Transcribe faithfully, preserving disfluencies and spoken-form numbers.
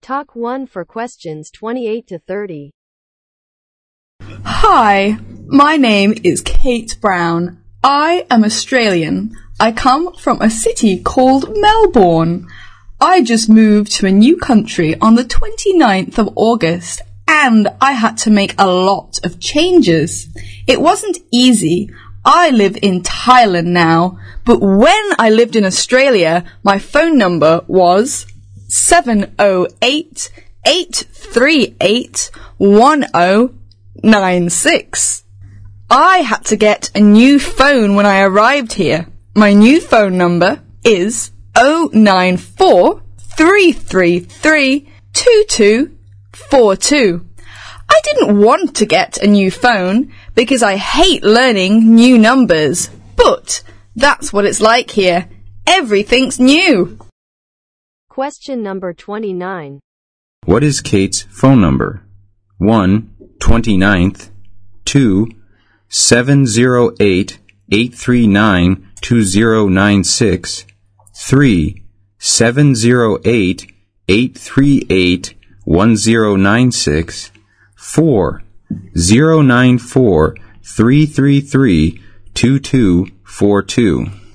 Talk one for questions twenty-eight to thirty. Hi, my name is Kate Brown. I am Australian. I come from a city called Melbourne. I just moved to a new country on the twenty-ninth of August, and I had to make a lot of changes. It wasn't easy. I live in Thailand now, but when I lived in Australia, my phone number was seven oh eight, eight three eight, one oh nine six. I had to get a new phone when I arrived here. My new phone number is oh nine four, three three three, two two four two. I didn't want to get a new phone because I hate learning new numbers, but that's what it's like here. Everything's new. Question number twenty-nine. What is Kate's phone number? one, twenty-ninth, two, seven oh eight, eight three nine, two oh nine six, three, seven oh eight, eight three eight, one oh nine six, four, zero nine four, three three three, two two four two.